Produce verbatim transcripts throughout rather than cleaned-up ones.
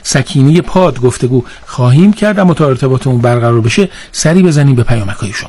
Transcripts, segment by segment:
سکینه پاد گفتگو خواهیم کرد، اما تا ارتباطمون برقرار بشه سری بزنیم به پیامک‌های شما.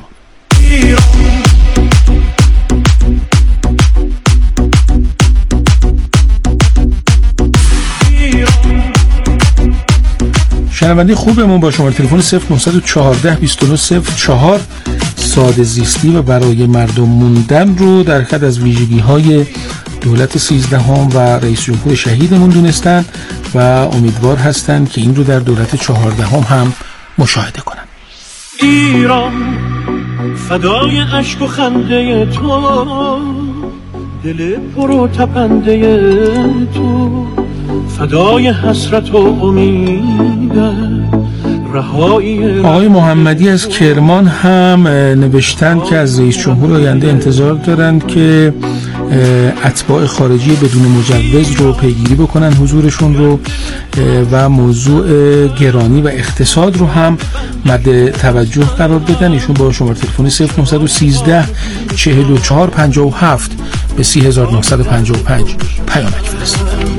شنونده خوبمون با شماره تلفن صفر نه یک چهار دو نه صفر چهار ساده زیستی و برای مردم موندن رو در خط از ویژگی‌های دولت سیزدهم و رئیس جمهور شهیدمون دونستن و امیدوار هستن که این رو در دولت چهاردهم هم مشاهده کنن. ایران فدای اشک و خنده تو، دل پرو تپنده تو، فدای حسرت و امید رهایی. آقای محمدی از کرمان هم نوشتن که از رئیس جمهور آینده انتظار دارند که اتباع خارجی بدون مجوز رو پیگیری بکنن حضورشون رو و موضوع گرانی و اقتصاد رو هم مد توجه قرار بدن. ایشون با شماره تلفنی صفر نه یک سه چهل و چهار پنجاه و هفت به سی هزار و نهصد و پنجاه و پنج پیامک فرستادن.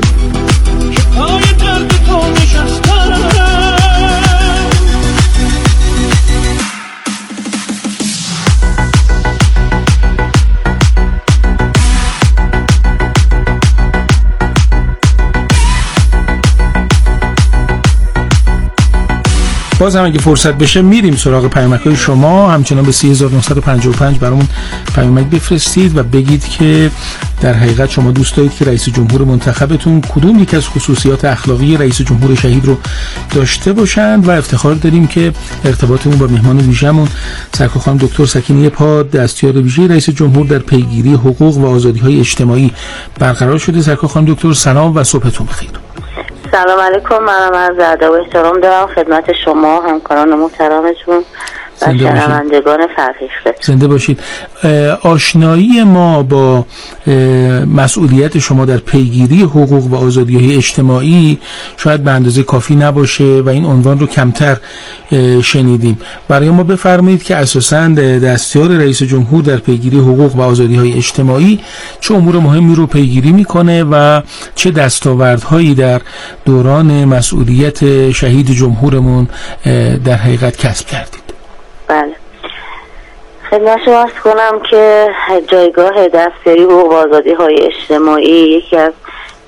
باز هم اگه فرصت بشه میریم سراغ پیامک‌های شما. همچنان به سی هزار و نهصد و پنجاه و پنج برامون پیامک بفرستید و بگید که در حقیقت شما دوست دارید که رئیس جمهور منتخبتون کدوم یک از خصوصیات اخلاقی رئیس جمهور شهید رو داشته باشند و افتخار داریم که ارتباطمون با مهمان ویژه‌مون سرکار خانم دکتر سکینه پاد، دستیار ویژه رئیس جمهور در پیگیری حقوق و آزادی‌های اجتماعی برقرار شده. سرکار خانم دکتر سلام و صبحتون بخیر. سلام علیکم. منم عرض ادب و احترام دارم خدمت شما همکاران محترمتون و شنوندگان فرهیخته. زنده باشید. آشنایی ما با مسئولیت شما در پیگیری حقوق و آزادی‌های اجتماعی شاید به اندازه کافی نباشه و این عنوان رو کمتر شنیدیم. برای ما بفرمایید که اساساً دستیار رئیس جمهور در پیگیری حقوق و آزادی‌های اجتماعی چه امور مهمی رو پیگیری میکنه و چه دستاوردهایی در دوران مسئولیت شهید جمهورمون در حقیقت کسب کردید. بله، خدمت شما عرض کنم که جایگاه دستیاری حقوق و آزادی‌های اجتماعی یکی از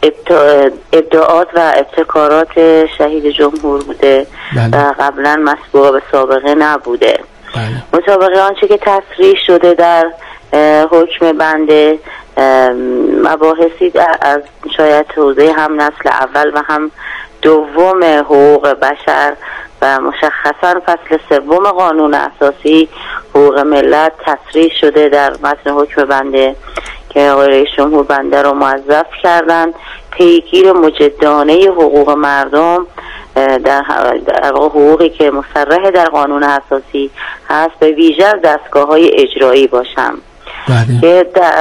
ابداعات و ابتکارات شهید جمهور بوده بله. و قبلا مسبوق به سابقه نبوده. بله. مطابق آنچه که تصریح شده در حکم بند مباحثی از شاید حوزه هم نسل اول و هم دوم حقوق بشر و مشخصا فصل سوم قانون اساسی حقوق ملت تصریح شده در متن حکم بنده که آقای رئیس جمهور بنده رو موظف کردن پیگیر مجدانه حقوق مردم در حقوقی که مصرح در قانون اساسی هست به ویژه از دستگاه‌های اجرایی باشم بله. که در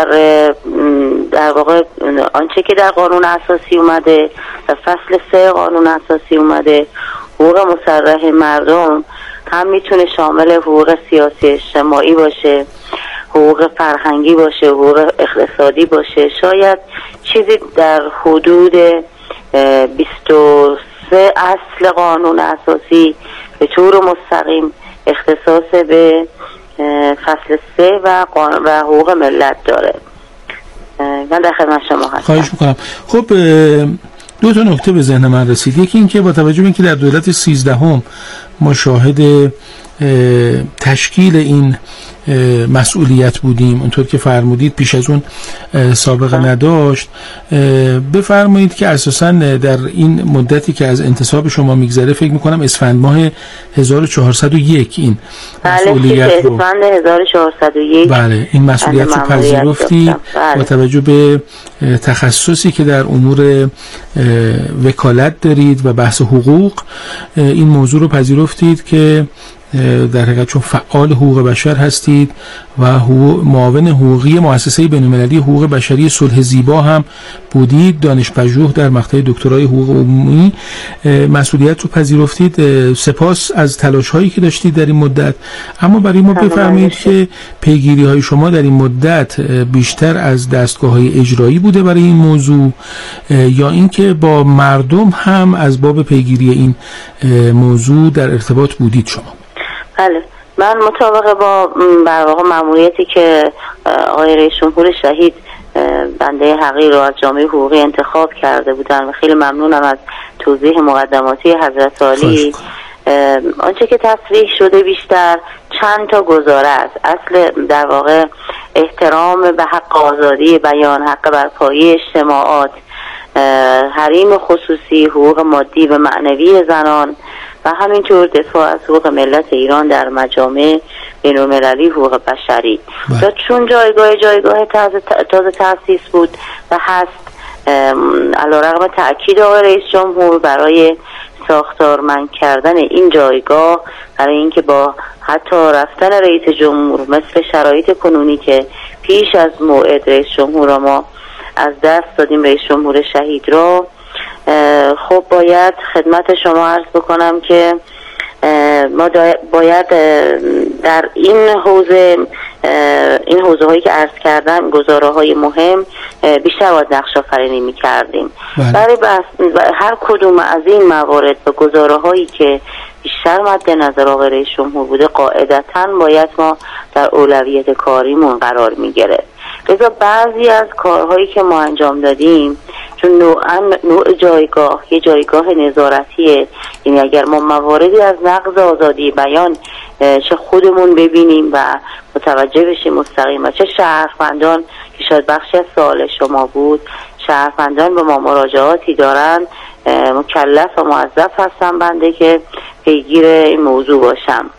در واقع آنچه که در قانون اساسی اومده در فصل سه قانون اساسی اومده حقوق مصرح مردم هم میتونه شامل حقوق سیاسی اجتماعی باشه، حقوق فرهنگی باشه، حقوق اقتصادی باشه، شاید چیزی در حدود بیست و سه اصل قانون اساسی به طور مستقیم اختصاص به فصل سه و و حقوق ملت داره. من در خدمت شما هستم. خواهش میکنم. خب دو تا نکته به ذهن من رسید. یکی این که با توجه به اینکه در دولت سیزدهم ما شاهد تشکیل این مسئولیت بودیم، اونطور که فرمودید پیش از اون سابقه نداشت، بفرمایید که اساساً در این مدتی که از انتصاب شما میگذره فکر میکنم اسفند ماه هزار و چهارصد و یک این مسئولیت رو اسفند هزار و چهارصد و یک بله این مسئولیت رو پذیرفتی با توجه به تخصصی که در امور وکالت دارید و بحث حقوق این موضوع رو پذیرفتید که در حقیقت چون فعال حقوق بشر هستید و حقوق معاون حقوقی مؤسسه بین‌المللی حقوق بشری صلح زیبا هم بودید، دانشپژوه در مقطع دکترای حقوق عمومی، مسئولیت رو پذیرفتید. سپاس از تلاش هایی که داشتید در این مدت. اما برای ما بفرمایید که پیگیری های شما در این مدت بیشتر از دستگاه های اجرایی بوده برای این موضوع یا اینکه با مردم هم از باب پیگیری این موضوع در ارتباط بودید شما؟ بله، من مطابق با در واقع مأموریتی که آقای رئیس جمهور شهید بنده حقیر رو از جامعه حقوقی انتخاب کرده بودن و خیلی ممنونم از توضیح مقدماتی حضرت عالی. آنچه که تصریح شده بیشتر چند تا گزاره است. اصل در واقع احترام به حق آزادی بیان، حق برپایی اجتماعات، حریم خصوصی، حقوق مادی و معنوی زنان و همینطور دفاع از حقوق ملت ایران در مجامع بین‌المللی حقوق بشری. تا چون جایگاه جایگاه تازه تازه تأسیس بود و هست، علیرغم تأکید آقای رئیس جمهور برای ساختارمند کردن این جایگاه، برای اینکه با حتی رفتن رئیس جمهور مثل شرایط کنونی که پیش از موعد رئیس جمهور ما از دست دادیم رئیس جمهور شهید را، خب باید خدمت شما عرض بکنم که ما باید در این حوزه این حوزه هایی که عرض کردم، گزاره های مهم، بیشتر باید نقش آفرینی می کردیم. برای هر کدوم از این موارد و گزاره هایی که بیشتر مد نظر آقای رئیس جمهور بوده، قاعدتاً باید ما در اولویت کاریمون قرار می گرفت. لذا بعضی از کارهایی که ما انجام دادیم، چون نوعاً نوع جایگاه یه جایگاه نظارتیه، یعنی اگر ما مواردی از نقض آزادی بیان چه خودمون ببینیم و متوجه بشیم مستقیم و چه شهروندان که شاید بخشی از سوال شما بود، شهروندان به ما مراجعاتی دارن، مکلف و موظف هستم بنده که پیگیر این موضوع باشم.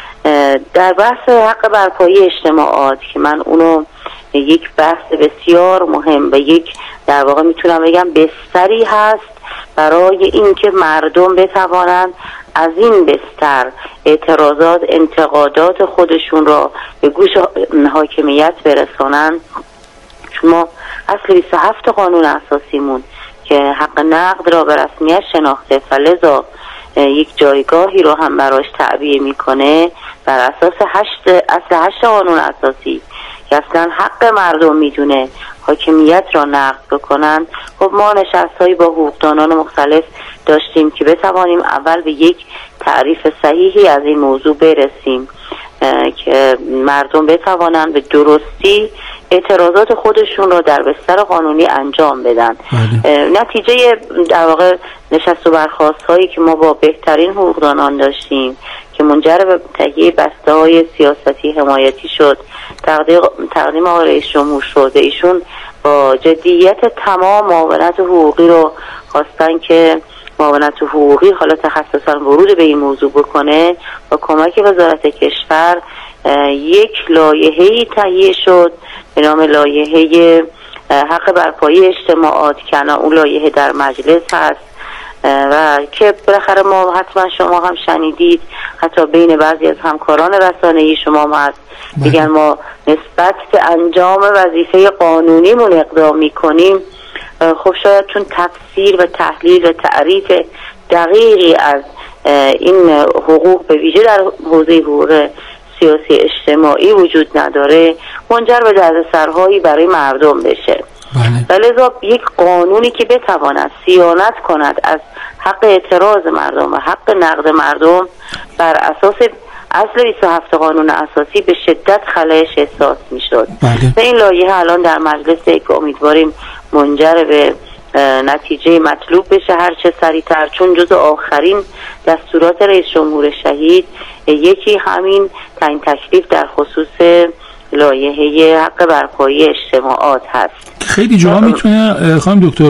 در بحث حق برپایی اجتماعات که من اونو یک بحث بسیار مهم و یک در واقع میتونم بگم بستری هست برای اینکه مردم بتوانند از این بستر اعتراضات، انتقادات خودشون را به گوش حاکمیت برسانن. چون ما اصل بیست و هفت قانون اساسیمون که حق نقد را به رسمیت شناخته، فلذا یک جایگاهی رو هم براش تعبیه میکنه بر اساس هشت اصل هشت قانون اساسی که اصلا حق مردم میدونه حاکمیت را نقد بکنن. خب ما نشست‌هایی با حقوقدانان مختلف داشتیم که بتوانیم اول به یک تعریف صحیحی از این موضوع برسیم که مردم بتوانند به درستی اعتراضات خودشون را در بستر قانونی انجام بدن. نتیجه در واقع نشست و برخاست هایی که ما با بهترین حقوقدانان داشتیم که منجر به تهیه بسته های سیاستی حمایتی شد، تقدیم آقای رئیس جمهور شد. ایشون با جدیت تمام معاونت حقوقی رو خواستن که معاونت حقوقی حالا تخصصا ورود به این موضوع بکنه. با کمک وزارت کشور یک لایحه‌ای تهیه شد به نام لایحه حق برپایی اجتماعات که اون لایحه در مجلس هست و که بالاخره ما حتما شما هم شنیدید، حتی بین بعضی از همکاران رسانه‌ای شما هم هست میگن ما نسبت به انجام وظیفه قانونیمون اقدام میکنیم. خب شاید چون تفسیر و تحلیل و تعریف دقیقی از این حقوق به ویژه در حوزه حقوق سیاسی اجتماعی وجود نداره، منجر به دردسرهایی برای مردم بشه. ولی لذا یک قانونی که بتواند صیانت کند از حق اعتراض مردم و حق نقد مردم بر اساس اصل بیست و هفت قانون اساسی به شدت خلأش احساس می شد. و این لایحه الان در مجلسه که امیدواریم منجر به نتیجه مطلوب بشه هر چه سریعتر، چون جز آخرین دستورات رئیس جمهور شهید یکی همین تعیین تکلیف در خصوص لایحه حق برپایی اجتماعات هست. خیلی جاها میتونه خانم دکتر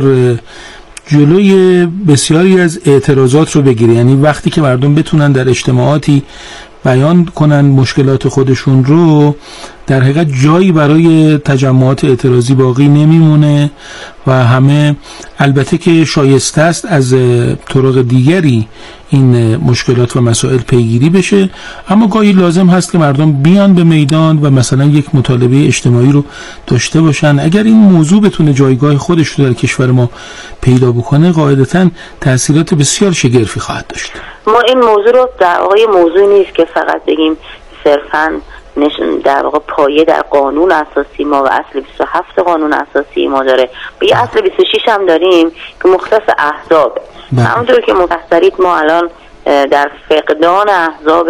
جلوی بسیاری از اعتراضات رو بگیره، یعنی وقتی که مردم بتونن در اجتماعاتی بیان کنن مشکلات خودشون رو در حقیقت جایی برای تجمعات اعتراضی باقی نمیمونه و همه البته که شایسته است از طرق دیگری این مشکلات و مسائل پیگیری بشه، اما گاهی لازم هست که مردم بیان به میدان و مثلا یک مطالبه اجتماعی رو داشته باشن. اگر این موضوع بتونه جایگاه خودش رو در کشور ما پیدا بکنه، قاعدتاً تأثیرات بسیار شگرفی خواهد داشت. ما این موضوع رو در واقع موضوع نیست که فقط بگیم صرفاً نشون در واقع پایه در قانون اساسی ما و اصل بیست و هفت قانون اساسی ما داره، و یه اصل بیست و شش هم داریم که مختص احزاب. همونطور که مفسرید ما الان در فقدان احزاب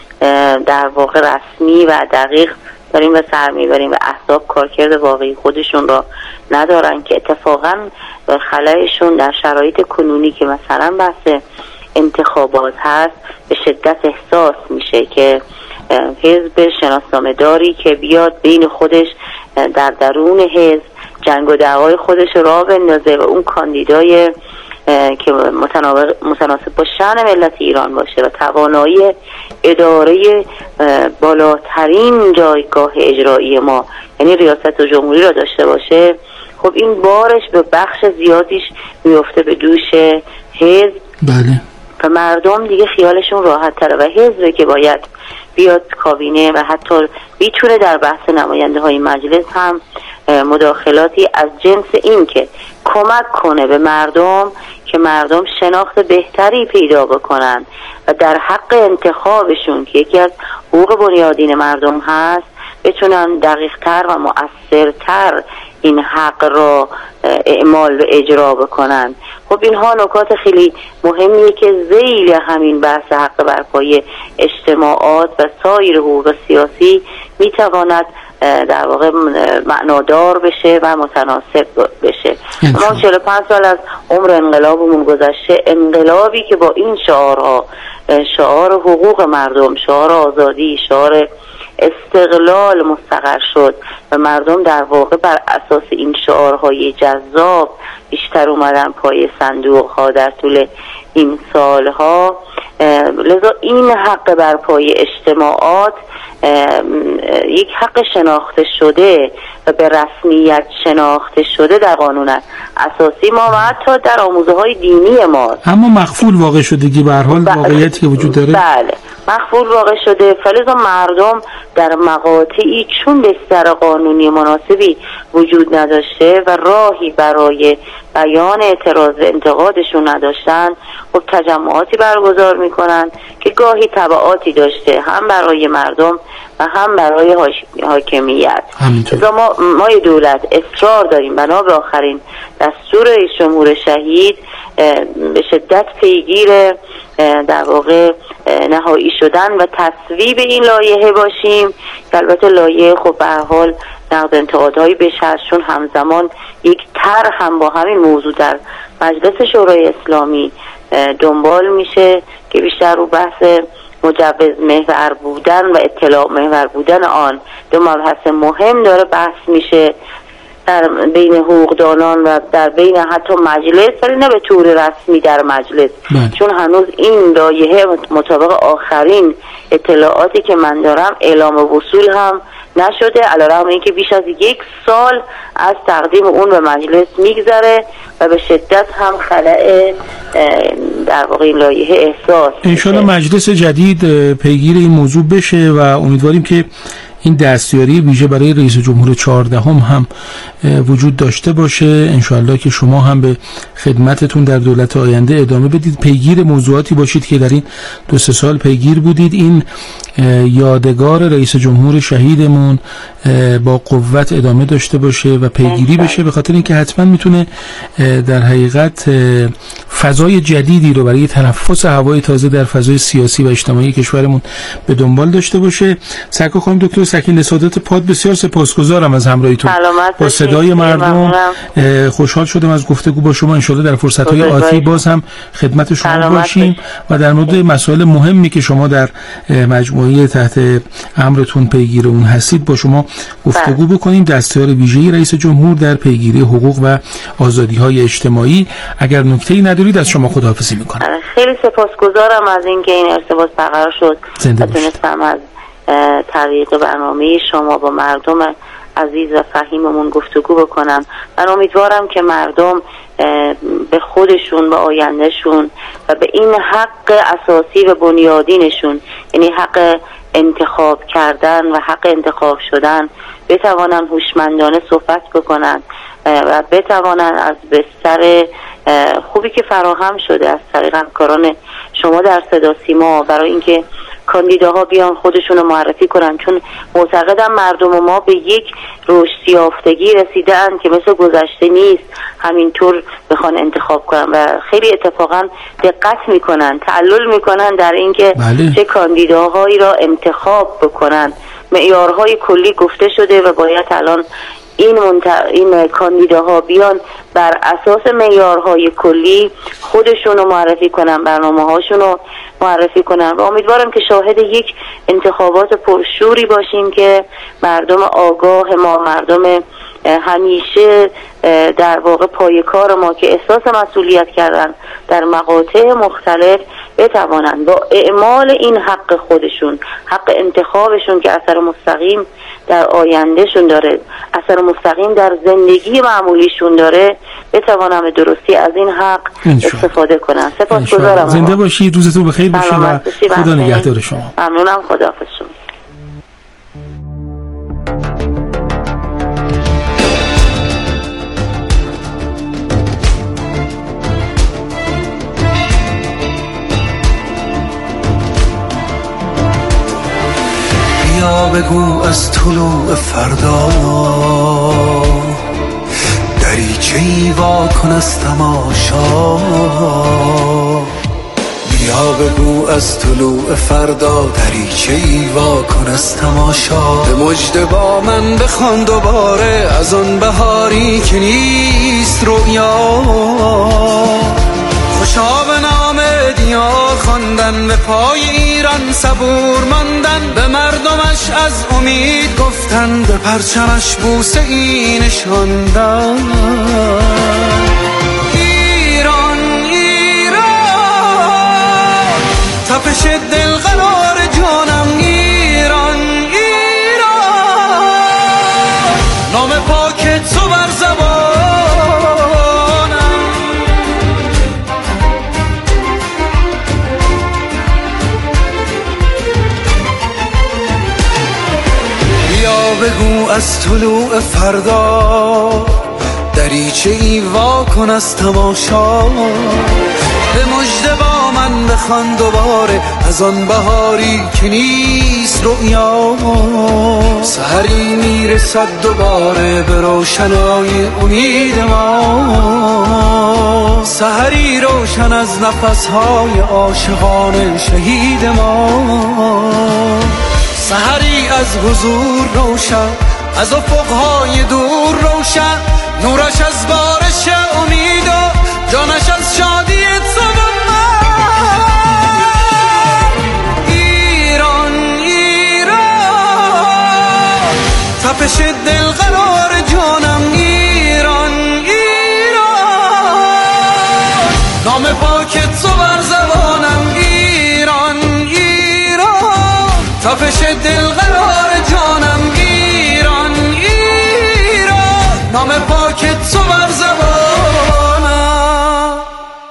در واقع رسمی و دقیق داریم به سر میبریم و احزاب کارکرد واقعی خودشون را ندارن که اتفاقا خلایشون در شرایط کنونی که مثلا بحث انتخابات هست به شدت احساس میشه که حزب شناسنامه داری که بیاد بین خودش در درون حزب جنگ و دعوای خودش را بندازه و اون کاندیدای که متناسب با شأن ملت ایران باشه و توانایی اداره بالاترین جایگاه اجرایی ما یعنی ریاست جمهوری را داشته باشه، خب این بارش به بخش زیادیش میفته به دوش حزب. بله. و مردم دیگه خیالشون راحت تره و حزبه که باید بیاد کابینه و حتی بیتونه در بحث نماینده های مجلس هم مداخلاتی از جنس این که کمک کنه به مردم که مردم شناخت بهتری پیدا بکنن و در حق انتخابشون که یکی از حقوق بنیادین مردم هست بتونن دقیق‌تر و مؤثرتر این حق را اعمال و اجرا بکنن. خب اینها نکات خیلی مهمیه که ذیل همین بحث حق برپای اجتماعات و سایر حقوق سیاسی میتواند در واقع معنادار بشه و متناسب بشه. ما چهل و پنج سال از عمر انقلابمون گذشته، انقلابی که با این شعارها، شعار حقوق مردم، شعار آزادی، شعار استقلال مستقر شد و مردم در واقع بر اساس این شعارهای جذاب بیشتر اومدن پای صندوق ها در طول این سالها. لذا این حق بر پای اجتماعات یک حق شناخته شده و به رسمیت شناخته شده در قانون اساسی ما و حتی در آموزه های دینی ما، اما مخفول واقع شدگی به هر حال واقعیتی که وجود داره. بله مخفول واقع شده. فلذا مردم در مقاطعی چون بستر قانونی مناسبی وجود نداشته و راهی برای بیان اعتراض و انتقادشون نداشتن، خب تجمعاتی برگزار میکنن که گاهی تبعاتی داشته هم برای مردم و هم برای حاکمیت. لذا ما مای دولت اصرار داریم بنا به آخرین دستور رئیس جمهور شهید به شدت پیگیر در واقع نهایی شدن و تصویب این لایحه باشیم که البته لایحه خب به هر حال نقد انتقادهایی بهش هست، چون همزمان یک طرح هم با همین موضوع در مجلس شورای اسلامی دنبال میشه که بیشتر رو بحث مجوز محور بودن و اطلاع محور بودن آن دو مبحث مهم داره بحث میشه در بین حقوقدانان و در بین حتی مجلس، ولی نه به طور رسمی در مجلس بله. چون هنوز این لایحه مطابق آخرین اطلاعاتی که من دارم اعلام وصول هم نشده، علیرغم اینکه بیش از یک سال از تقدیم اون به مجلس میگذره و به شدت هم خلأ در واقع این لایحه احساس انشالله مجلس جدید پیگیر این موضوع بشه و امیدواریم که این دستیاری ویژه برای رئیس جمهور چهاردهم هم وجود داشته باشه. انشالله که شما هم به خدمتتون در دولت آینده ادامه بدید، پیگیر موضوعاتی باشید که در این دو سه سال پیگیر بودید. این یادگار رئیس جمهور شهیدمون با قوت ادامه داشته باشه و پیگیری بشه، به خاطر اینکه حتما میتونه در حقیقت فضای جدیدی رو برای تنفس هوای تازه در فضای سیاسی و اجتماعی کشورمون به دنبال داشته باشه. سرکار خانم دکتر سکینه سعادت پاد، بسیار سپاسگزارم از همراهیتون با صدای مردم. خوشحال شدم از گفتگو با شما. انشالله در فرصت‌های آتی باز هم خدمت شما باشیم و در مورد مسائل مهمی که شما در مجموعه تحت امرتون پیگیر اون هستید با شما گفتگو بکنیم. دستیار ویژه رئیس جمهور در پیگیری حقوق و آزادی‌های اجتماعی. اگر نکته‌ای ندارید از شما خداحافظی می‌کنم. خیلی سپاسگزارم از اینکه این ارتباط برقرار شد و تونستم از طریق برنامه شما با مردم عزیز و فهیممون گفتگو بکنم. من امیدوارم که مردم به خودشون، به آیندهشون و به این حق اساسی و بنیادینشون، یعنی حق انتخاب کردن و حق انتخاب شدن، بتوانن هوشمندانه صحبت بکنن و بتوانن از بستر خوبی که فراهم شده از طریق همکاران شما در صدا سیما برای اینکه کاندیداها بیان خودشون رو معرفی کنن، چون معتقدم مردم ما به یک رشد یافتگی رسیدن که مثل گذشته نیست همینطور بخوان انتخاب کنن و خیلی اتفاقا دقت میکنن، تعلل میکنن در اینکه بله. چه کاندیداهایی را انتخاب بکنن. معیارهای کلی گفته شده و باید الان این منت... این کاندیداها بیان بر اساس معیارهای کلی خودشون رو معرفی کنن، برنامه هاشون رو معرفی کنن و امیدوارم که شاهد یک انتخابات پرشوری باشیم که مردم آگاه ما، مردم همیشه در واقع پایه‌کار ما که احساس مسئولیت کردن در مقاطع مختلف بتوانند با اعمال این حق خودشون، حق انتخابشون که اثر مستقیم در آیندهشون داره، اثر مستقیم در زندگی معمولیشون داره، بتوانم به درستی از این حق استفاده کنم. سپاسگزارم. زنده باشید، روزتون بخیر باشه و خدا نگهدار شما. ممنونم. خداحافظ شما. بیا بگو از طلوع فردا دریچه‌ای وا کن از تماشا. بیا بگو از طلوع فردا دریچه‌ای وا کن از تماشا. به مژده با من بخوان دوباره از آن بهاری که نیست رویا. خوشا به نام دیا خواندن، به پای ایران صبور ماندن، به مردمش از امید گفتن، به پرچمش بوسه ای نشاندن. ایران ایران تپش دل قرار جانم. ایران ایران نام پاک تو بر زبان. بگو از طلوع فردا دریچه‌ای وا کن از تماشا. به مژده با من بخوان دوباره از آن بهاری که نیست رویا. سحری میرسد دوباره به روشنای امید ما، سحری روشن از نفسهای عاشقان شهید ما. سحری از حضور روشن، از افقهای دور روشن، نورش از بارش امید و جانش از شادی تو و من. ایران ایران تپش دل قرار جانم. ایران ایران نام پاک تو بر زبانم. ایران ایران تپش دل قرار جانم. ایران ایران نام پاک تو بر زبانم.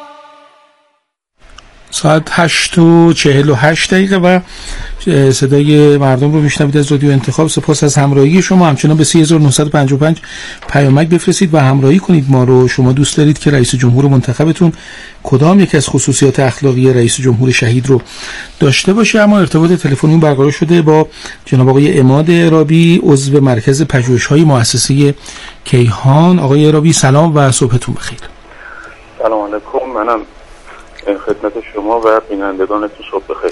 ساعت هشت و چهل و هشت دقیقه و صدای مردم رو میشنوید از رادیو انتخاب. سپاس از همراهی شما. همچنان به سه هزار و نهصد و پنجاه و پنج پیامک بفرستید و همراهی کنید ما رو. شما دوست دارید که رئیس جمهور منتخبتون کدام یک از خصوصیات اخلاقی رئیس جمهور شهید رو داشته باشه؟ اما ارتباط تلفنی برقرار شده با جناب آقای عماد عرابی، عضو مرکز پژوهش‌های مؤسسه کیهان. آقای عرابی سلام و صبحتون بخیر. سلام علیکم. منم خدمت شما و بینندگانتون صبح بخیر.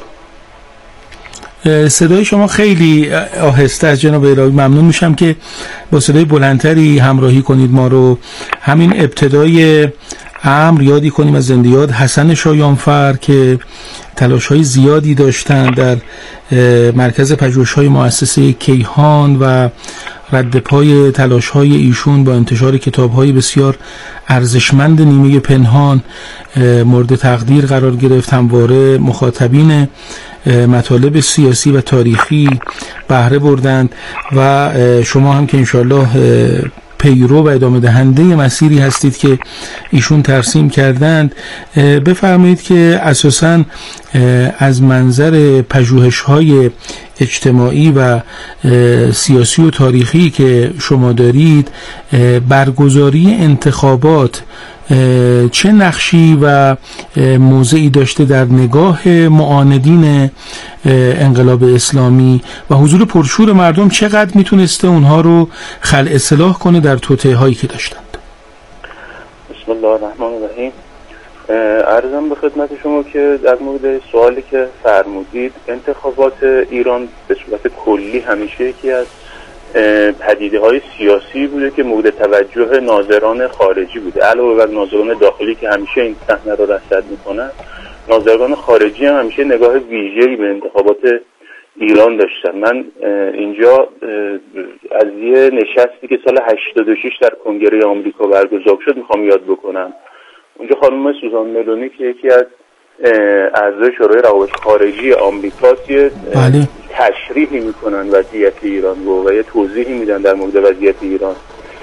صدای شما خیلی آهسته از جناب عرابی. ممنون میشم که با صدای بلندتری همراهی کنید ما رو. همین ابتدای امر یادی کنیم از زنده یاد حسن شایانفر که تلاش‌های زیادی داشتن در مرکز پژوهش‌های مؤسسه کیهان و رد پای تلاش‌های ایشون با انتشار کتاب‌های بسیار ارزشمند نیمه پنهان مورد تقدیر قرار گرفت. همواره مخاطبین مطالب سیاسی و تاریخی بهره بردند و شما هم که انشالله پیرو و ادامه دهنده مسیری هستید که ایشون ترسیم کردند، بفرمایید که اساساً از منظر پژوهش‌های اجتماعی و سیاسی و تاریخی که شما دارید، برگزاری انتخابات چه نقشی و موضعی داشته در نگاه معاندین انقلاب اسلامی و حضور پرشور مردم چقدر میتونسته اونها رو خلع اصلاح کنه در توطئه هایی که داشتند؟ بسم الله الرحمن الرحیم. عرضم به خدمت شما که در مورد سوالی که فرمودید، انتخابات ایران به صورت کلی همیشه یکی از پدیده های سیاسی بوده که مورد توجه ناظران خارجی بوده. علاوه بر ناظران داخلی که همیشه این صحنه رو رصد میکنن، ناظران خارجی هم همیشه نگاه ویژه‌ای به انتخابات ایران داشتن. من اینجا از یه نشستی که سال هشتاد و شش در کنگره آمریکا برگزار شد میخوام یاد بکنم. اونجا خانم سوزان ملونی که یکی از اعضای شورای روابط خارجی آمریکاست، بله، تشریحی میکنن وضعیت ایران رو و یه توضیحی میدن در مورد وضعیت ایران.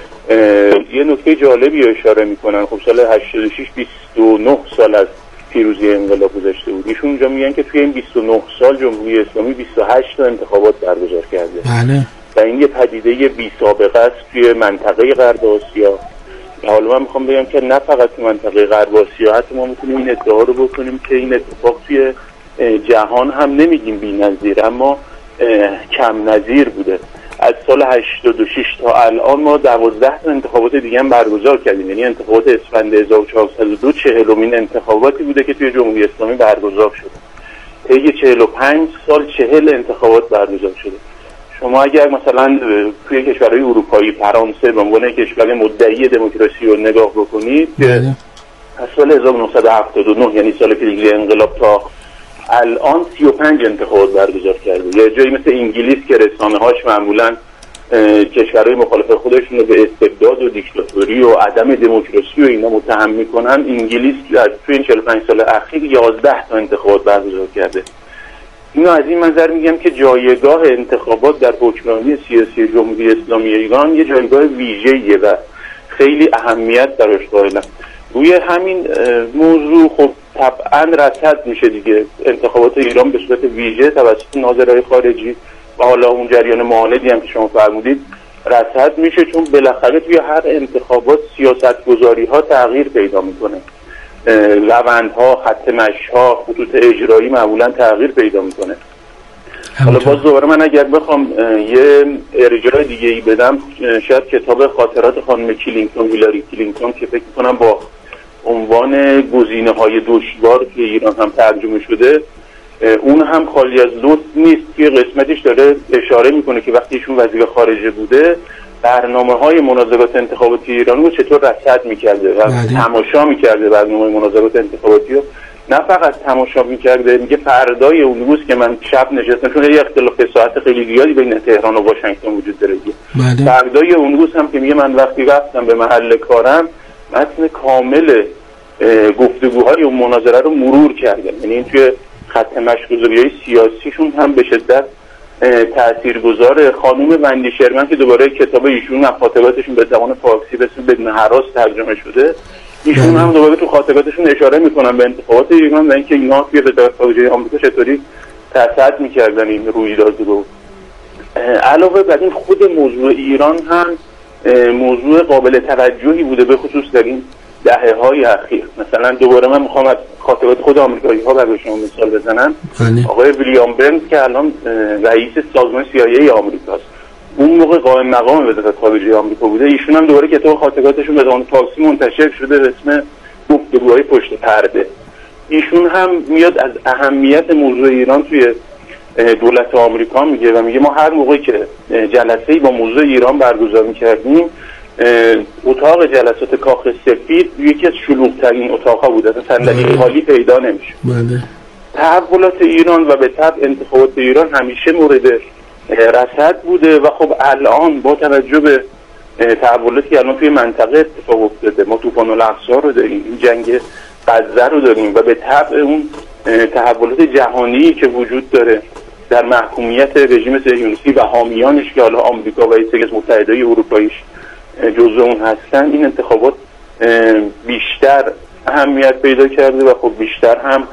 یه نکته جالبی اشاره میکنن. خب سال هشتاد و شش بیست و نه سال از پیروزی انقلاب گذشته بود. ایشون اونجا میگن که توی این بیست و نه سال جمهوری اسلامی بیست و هشت تا انتخابات برگزار کرده. بله. و این یه پدیده بی سابقه است توی منطقه غرب آسیا. حالا من میخوام بگم که نه فقط توی منطقه غرب آسیا، حتی ما میتونیم این ادعا رو بکنیم که این اتفاق توی جهان هم نمیگیم بی‌نظیر، اما کم نظیر بوده. از سال هشتاد و شش تا الان ما دوازده تا انتخابات دیگه هم برگزار کردیم. یعنی انتخابات اسفند هزار و چهارصد و دو چهلمین انتخاباتی بوده که توی جمهوری اسلامی برگزار شده. طی چهل و پنج سال چهل انتخابات برگزار شده. شما اگر مثلا توی کشورهای اروپایی، فرانسه به عنوان کشور مدعی دموکراسی رو نگاه بکنید که از سال هزار و نهصد و هفتاد و نه یعنی سال پیروزی انقلاب تا الان سی و پنج انتخابات برگزار کرده. یه جایی مثل انگلیس که رسانه‌هاش معمولاً کشورهای مخالف خودشون رو به استبداد و دیکتاتوری و عدم دموکراسی و اینا متهم میکنن، انگلیس توی این چهل و پنج سال اخیر یازده تا انتخابات برگزار کرده. اینو از این منظر میگم که جایگاه انتخابات در حکمرانی سیاسی جمهوری اسلامی ایران یه جایگاه ویژه‌ایه و خیلی اهمیت براش قائلم. روی همین موضوع خب طبعا رصد میشه دیگه انتخابات ایران به صورت ویژه توسط ناظرای خارجی و حالا اون جریان معاندی هم که شما فرمودید رصد میشه، چون بالاخره توی هر انتخابات سیاستگذاری ها تغییر پیدا میکنه، روندها، خط مشی‌ها، خطوط اجرایی معمولا تغییر پیدا میکنه. حالا باز دوباره من اگر بخوام یه ارجاع دیگه ای بدم، شاید کتاب خاطرات خانم کلینتون، هیلاری کلینتون که فکر کنم با عنوان گزینه‌های دشوار که ایران هم ترجمه شده، اون هم خالی از لطف نیست که قسمتش داره اشاره میکنه که وقتی ایشون وزیر خارجه بوده برنامه‌های مناظرات انتخاباتی ایران رو چطور رصد می‌کرده و تماشا می‌کرده. برنامه مناظرات انتخاباتی رو نه فقط تماشا می‌کرده، میگه فردای اون روز که من شب نشستم، چون یه اختلاف ساعت خیلی زیادی بین تهران و واشنگتن وجود داره، فردای اون روز هم که میگه من وقتی رفتم به محل کارم متن کامل گفتگوهای اون مناظره رو مرور کردم. یعنی این توی خط مشی‌گذاری‌های سیاسیشون هم به شدت تاثیرگذار. خانم وندی شرمن که دوباره کتاب ایشون خاطراتشون به زبان فارسی به اسم بدون هراس ترجمه شده، ایشون هم دوباره تو خاطراتشون اشاره میکنن به انتخابات ایران و اینکه اینا توی وزارت خارجه آمریکا چطوری تسد میکردن این رویداد رو. علاوه بر این خود موضوع ایران هم موضوع قابل توجهی بوده، به خصوص در این دهه های اخیر. مثلا دوباره من میخوام از خاطرات خود آمریکایی ها برای شما مثال بزنم. آقای ویلیام برنز که الان رئیس سازمان سی آی ای آمریکاست، اون موقع قائم مقام وزارت خارجه آمریکا بوده. ایشون هم دوباره کتاب خاطراتشون به زبان فارسی منتشر شده به اسم گفتگوهای پشت پرده. ایشون هم میاد از اهمیت موضوع ایران توی دولت آمریکا میگه و میگه ما هر موقعی که جلسه‌ای با موضوع ایران برگزار می‌کردیم، اتاق جلسات کاخ سفید یکی از شلوغ‌ترین اتاق‌ها بود، اصلا صندلی خالی پیدا نمیشه. بله. تحولات ایران و به تبع انتخابات ایران همیشه مورد رصد بوده و خب الان با توجه به تحولاتی که الان توی منطقه اتفاق افتاده، ما طوفان الاقصی رو داریم، این جنگ غزه رو داریم و به تبع اون تحولات جهانی که وجود داره در محکومیت رژیم صهیونیستی و حامیانش که حالا آمریکا و ایالات متحده اروپاییش جزو اون هستن، این انتخابات بیشتر اهمیت پیدا کرده و خب بیشتر هم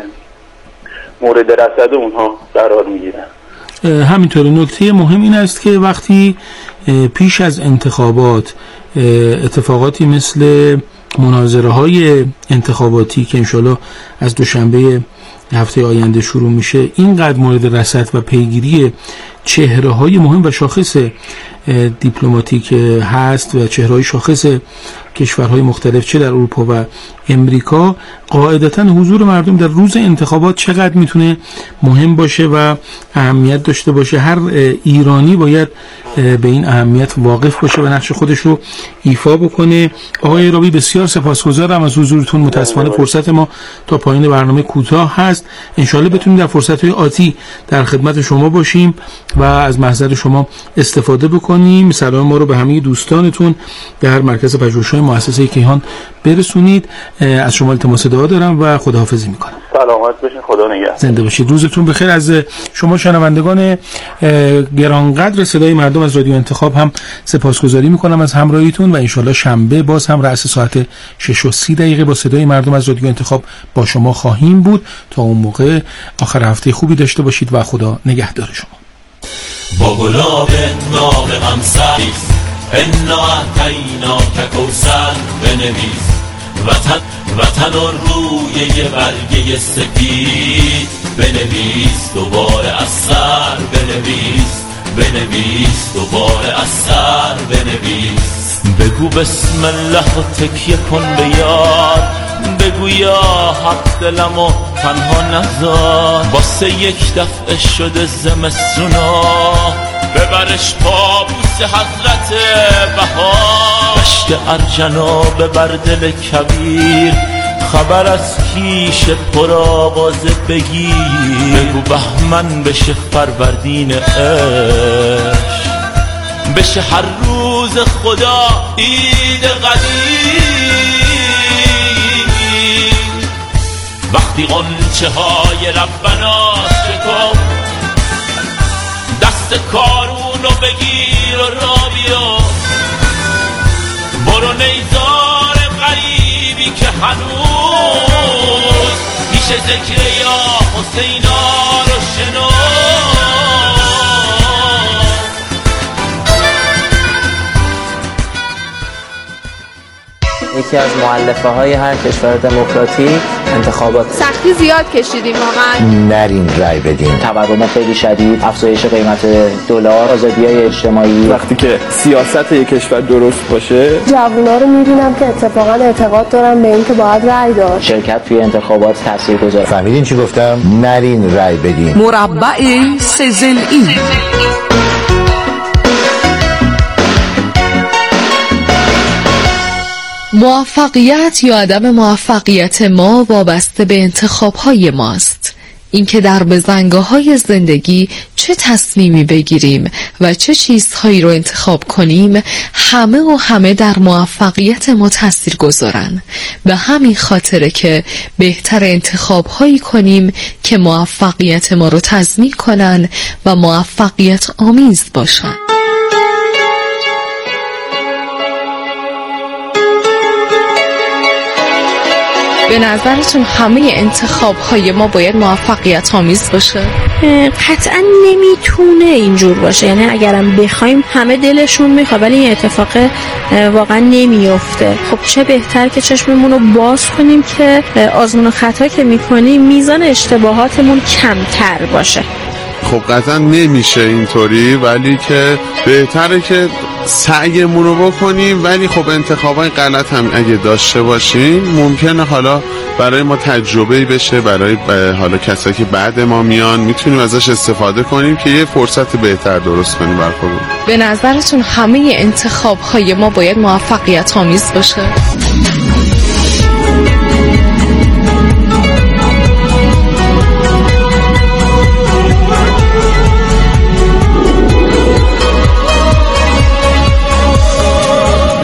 مورد رصد اونها قرار میگیرن. همینطور نکته مهم این است که وقتی پیش از انتخابات اتفاقاتی مثل مناظره های انتخاباتی که انشالله از دوشنبه هفته آینده شروع میشه اینقدر مورد رصد و پیگیری چهره های مهم و شاخص دیپلماتیک هست و چهره های شاخص کشورهای مختلف چه در اروپا و امریکا، قاعدتا حضور مردم در روز انتخابات چقدر میتونه مهم باشه و اهمیت داشته باشه. هر ایرانی باید به این اهمیت واقف باشه و نقش خودش رو ایفا بکنه. آقای رابی بسیار سپاسگزارم از حضورتون. متاسفانه فرصت ما تا پایان برنامه کوتاه هست. انشالله بتونیم در فرصت‌های آتی در خدمت شما باشیم و از محضر شما استفاده بکنیم. سلام ما رو به همه دوستانتون در مرکز پژوهش‌های مؤسسه کیهان برسونید. از شما التماس دعا دارم و خداحافظی میکنم. سلامت باشین، خدا نگهدار. زنده باشید. روزتون بخیر. از شما شنوندگان گرانقدر صدای مردم از رادیو انتخاب هم سپاسگزاری میکنم از همراهیتون و انشالله شنبه باز هم رأس ساعت شش و سی دقیقه با صدای مردم از رادیو انتخاب با شما خواهیم بود. تا اون موقع آخر هفته خوبی داشته باشید و خدا نگهدار شما. با گلاب ناب غم سریز انا اعطینا که کوثر بنویس وطن وطن و روی یه برگه سپید بنویس دوباره از سر بنویس بنویس دوباره از سر بنویس بگو بسم الله و تکیه کن به یار بگو یا حق دلمو تنها نذار واسه یک دفعه شده زمستونا ببرش پابوس حضرت بهار بشت ارجنا ببر دل کبیر خبر از کیش پرآوازه بگیر بگو بهمن بشه فروردین عشق بشه هر روز خدا عید قدیر وقتی غنچه های ربنا شکفت دست کارونو بگیر و را بیا برو نیزار غریبی که هنوز میشه ذکر یا حسینا رو شنو یکی از مؤلفه های هر کشور دموکراتیک انتخابات. سختی زیاد کشیدیم واقعا. نرین رای بدین. تورم خیلی شدید، افزایش قیمت دلار، آزادی‌های اجتماعی. وقتی که سیاست یک کشور درست باشه، جوونا رو می‌بینم که اتفاقا اعتقاد دارن به این که باید رای داد. شرکت توی انتخابات تاثیرگذاره. فهمیدین چی گفتم؟ نرین رای بدین. مربع سزلئی. موفقیت یا عدم موفقیت ما وابسته به انتخاب‌های ماست. اینکه در بزنگاه‌های زندگی چه تصمیمی بگیریم و چه چیزهایی رو انتخاب کنیم همه و همه در موفقیت ما تأثیر گذارن. به همین خاطره که بهتر انتخاب‌هایی کنیم که موفقیت ما رو تضمین کنن و موفقیت آمیز باشن. به نظرتون همه انتخاب‌های ما باید موفقیت آمیز باشه؟ قطعا نمیتونه اینجور باشه. یعنی اگرم بخوایم همه دلشون میخواد ولی این اتفاق واقعا نمیفته. خب چه بهتر که چشممون رو باز کنیم که آزمون و خطا که میکنیم میزان اشتباهاتمون کمتر باشه. خب قطعا نمیشه اینطوری، ولی که بهتره که سعیمون رو بکنیم، ولی خب انتخابای غلط هم اگه داشته باشیم ممکنه حالا برای ما تجربه‌ای بشه، برای حالا کسایی که بعد ما میان میتونیم ازش استفاده کنیم که یه فرصت بهتر درست کنیم برای خودمون. به نظرتون همه انتخاب‌های ما باید موفقیت آمیز باشه؟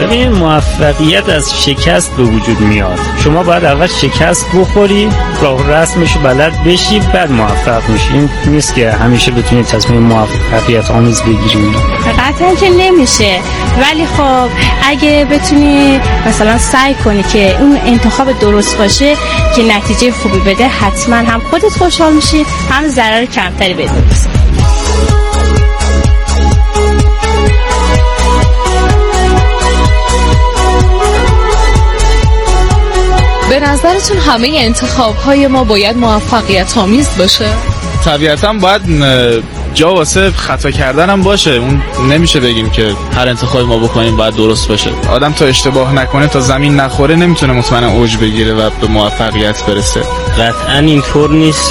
ببین موفقیت از شکست به وجود میاد. شما باید اول شکست بخوری، راه رسمشو بلد بشی، بعد موفق میشی. این نیست که همیشه بتونی تصمیم موفقیت آمیز بگیری. قطعا که نمیشه، ولی خب اگه بتونی مثلا سعی کنی که اون انتخاب درست باشه که نتیجه خوبی بده، حتما هم خودت خوشحال میشی، هم ضرر کمتری بده. به نظرتون همه انتخاب‌های ما باید موفقیت آمیز باشه؟ طبیعتاً باید جا واسه خطا کردن هم باشه. اون نمیشه بگیم که هر انتخابی ما بکنیم باید درست باشه. آدم تا اشتباه نکنه، تا زمین نخوره، نمیتونه مطمئنا اوج بگیره و به موفقیت برسه. قطعاً اینطور نیست.